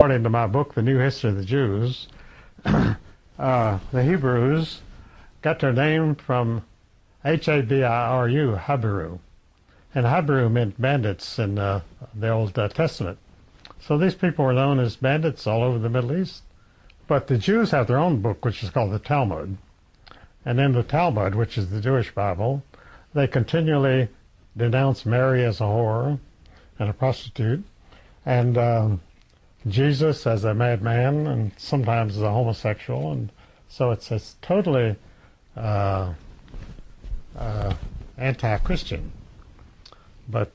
according to my book, The New History of the Jews, the Hebrews got their name from Habiru, Habiru. And Habiru meant bandits in the Old Testament. So these people were known as bandits all over the Middle East. But the Jews have their own book, which is called the Talmud. And in the Talmud, which is the Jewish Bible, they continually denounce Mary as a whore and a prostitute, and Jesus as a madman, and sometimes as a homosexual. And so it's totally anti-Christian. But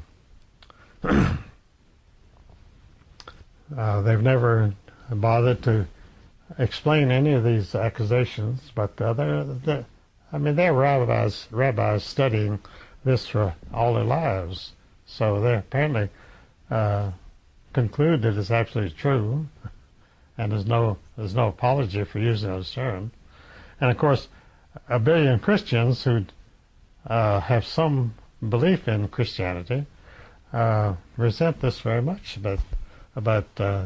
they've never bothered to explain any of these accusations. But they're rabbis studying this for all their lives. So they apparently conclude that it's absolutely true, and there's no apology for using those terms. And of course, a billion Christians who have some belief in Christianity resent this very much about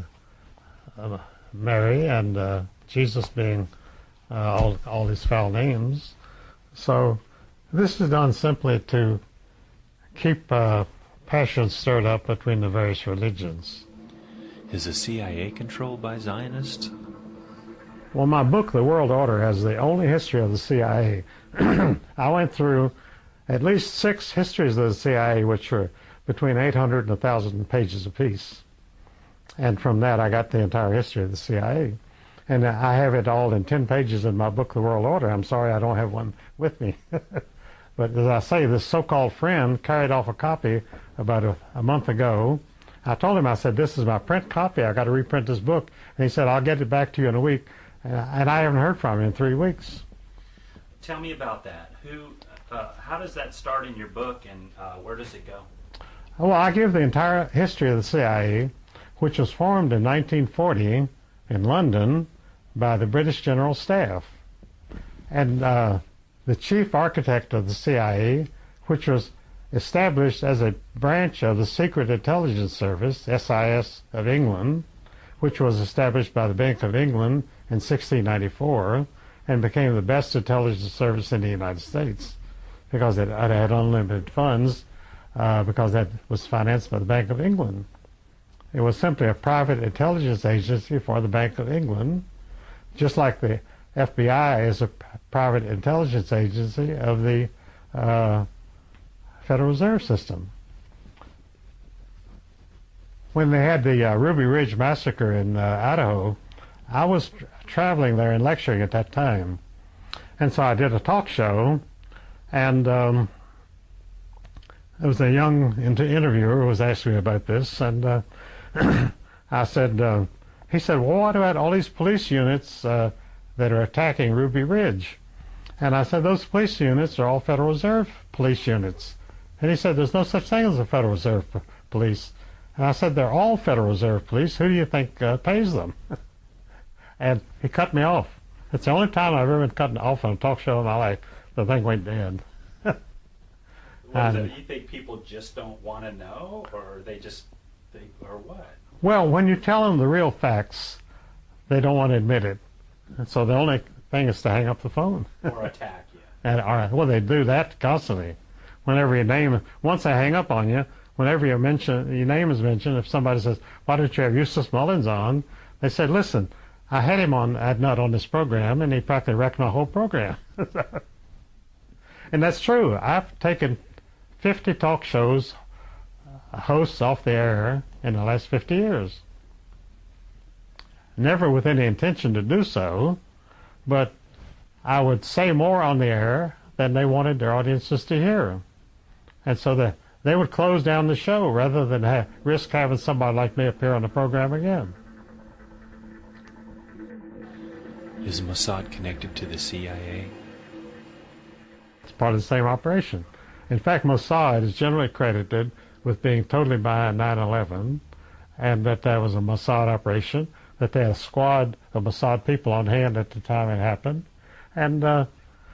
Mary and Jesus being all these foul names. So this is done simply to keep passion stirred up between the various religions. Is the CIA controlled by Zionists? Well, my book, The World Order, has the only history of the CIA. I went through at least 6 histories of the CIA, which were between 800 and 1,000 pages apiece. And from that, I got the entire history of the CIA. And I have it all in 10 pages in my book, The World Order. I'm sorry I don't have one with me. But as I say, this so-called friend carried off a copy about a month ago. I told him, I said, this is my print copy. I got to reprint this book. And he said, I'll get it back to you in a week. And I haven't heard from him in 3 weeks. Tell me about that. How does that start in your book, and where does it go? Well, I give the entire history of the CIA, which was formed in 1940 in London by the British General Staff. And the chief architect of the CIA, which was established as a branch of the Secret Intelligence Service, SIS of England, which was established by the Bank of England in 1694 and became the best intelligence service in the United States because it had unlimited funds because that was financed by the Bank of England. It was simply a private intelligence agency for the Bank of England, just like the FBI is a private intelligence agency of the Federal Reserve System. When they had the Ruby Ridge Massacre in Idaho, I was traveling there and lecturing at that time. And so I did a talk show, and there was a young interviewer who was asking me about this, and I said, he said, well, what about all these police units that are attacking Ruby Ridge? And I said, those police units are all Federal Reserve police units. And he said, there's no such thing as a Federal Reserve police. And I said, they're all Federal Reserve police. Who do you think pays them? And he cut me off. It's the only time I've ever been cut off on a talk show in my life. The thing went dead. What is it? You think people just don't want to know, or they just think, or what? Well, when you tell them the real facts, they don't want to admit it. And so the only thing is to hang up the phone. Or attack you. Well, they do that constantly. Whenever once they hang up on you, whenever your name is mentioned, if somebody says, why don't you have Eustace Mullins on? They said, listen, I had him on this program, and he practically wrecked my whole program. And that's true. I've taken 50 talk shows, hosts off the air in the last 50 years. Never with any intention to do so, but I would say more on the air than they wanted their audiences to hear. And so they would close down the show rather than risk having somebody like me appear on the program again. Is Mossad connected to the CIA? It's part of the same operation. In fact, Mossad is generally credited with being totally behind 9/11, and that was a Mossad operation, that they had a squad of Mossad people on hand at the time it happened. And the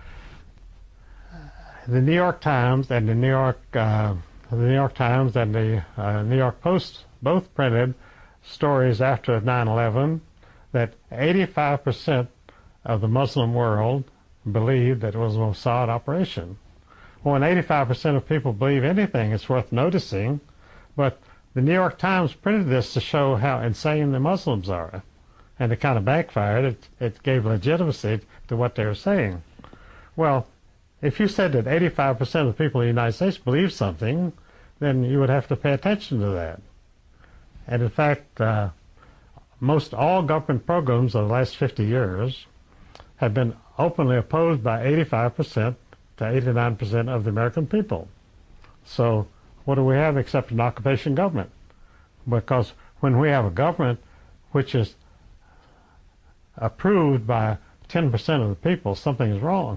New York Times and the New York Times and the New York Post both printed stories after 9/11 that 85% of the Muslim world believed that it was a Mossad operation. Well, when 85% of people believe anything, it's worth noticing, but the New York Times printed this to show how insane the Muslims are, and it kind of backfired. It gave legitimacy to what they were saying. Well, if you said that 85% of the people in the United States believe something, then you would have to pay attention to that. And in fact, most all government programs of the last 50 years have been openly opposed by 85% to 89% of the American people. So what do we have except an occupation government? Because when we have a government which is approved by 10% of the people, something is wrong.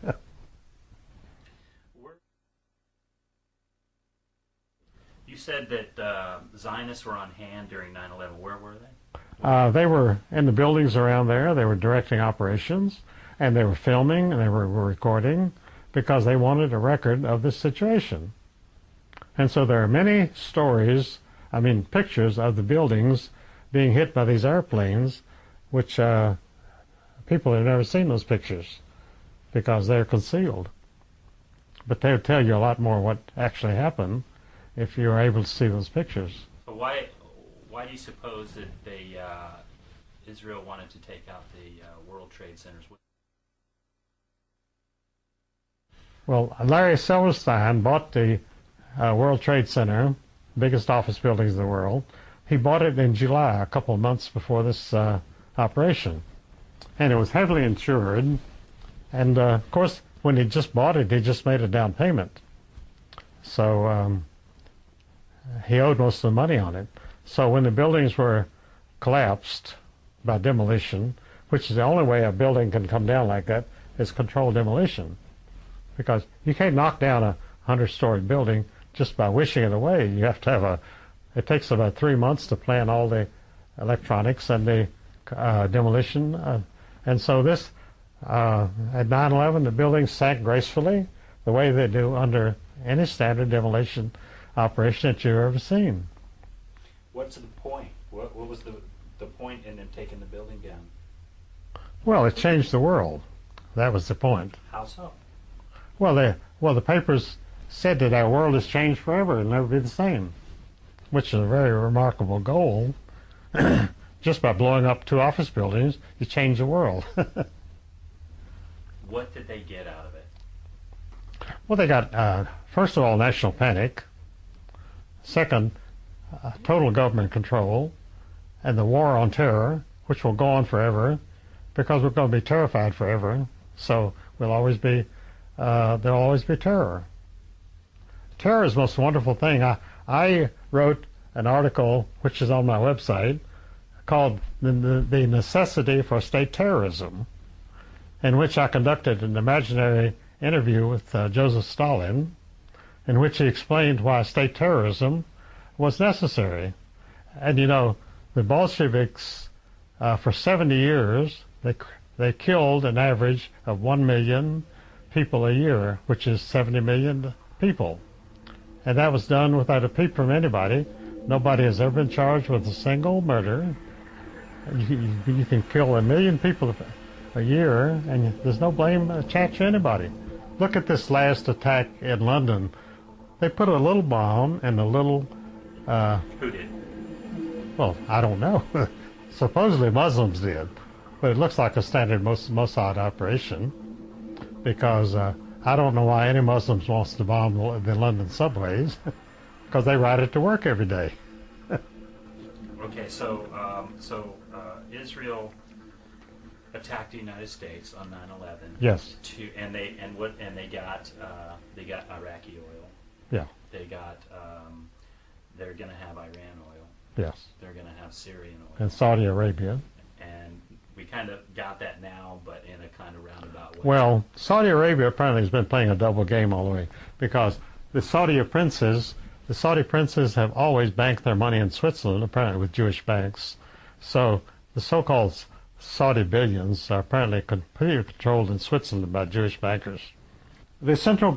You said that Zionists were on hand during 9/11. Where were they? They were in the buildings around there. They were directing operations, and they were filming, and they were recording, because they wanted a record of this situation. And so there are many stories, pictures of the buildings being hit by these airplanes, which people have never seen those pictures because they're concealed. But they would tell you a lot more what actually happened if you were able to see those pictures. But why do you suppose that Israel wanted to take out the World Trade Centers? Well, Larry Silverstein bought the World Trade Center, biggest office buildings in the world. He bought it in July, a couple of months before this operation. And it was heavily insured. And, of course, when he just bought it, he just made a down payment. So he owed most of the money on it. So when the buildings were collapsed by demolition, which is the only way a building can come down like that, is controlled demolition. Because you can't knock down a 100-story building just by wishing it away. You have to it takes about 3 months to plan all the electronics and the demolition. And so this, at 9/11, the buildings sank gracefully, the way they do under any standard demolition operation that you've ever seen. What's the point? What was the point in them taking the building down? Well, it changed the world. That was the point. How so? Well, the papers said that our world has changed forever and never be the same, which is a very remarkable goal. Just by blowing up 2 office buildings, you change the world. What did they get out of it? Well, they got, first of all, national panic. Second, total government control. And the war on terror, which will go on forever, because we're going to be terrified forever. So there'll always be terror. Terror is the most wonderful thing. I wrote an article, which is on my website, called The Necessity for State Terrorism, in which I conducted an imaginary interview with Joseph Stalin, in which he explained why state terrorism was necessary. And the Bolsheviks, for 70 years, they killed an average of 1 million people a year, which is 70 million people. And that was done without a peep from anybody. Nobody has ever been charged with a single murder. You can kill 1 million people a year, and there's no blame attached to anybody. Look at this last attack in London. They put a little bomb and a little... Who did? Well, I don't know. Supposedly Muslims did. But it looks like a standard Mossad operation, because I don't know why any Muslims wants to bomb the London subways, because they ride it to work every day. Okay, so Israel attacked the United States on 9/11. Yes. And they got Iraqi oil. Yeah. They got they're going to have Iran oil. Yes. They're going to have Syrian oil. And Saudi Arabia. And we kind of got that now, but in a kind of roundabout way. Well, Saudi Arabia apparently has been playing a double game all the way, because the Saudi princes have always banked their money in Switzerland, apparently with Jewish banks. So the so-called Saudi billions are apparently completely controlled in Switzerland by Jewish bankers. The central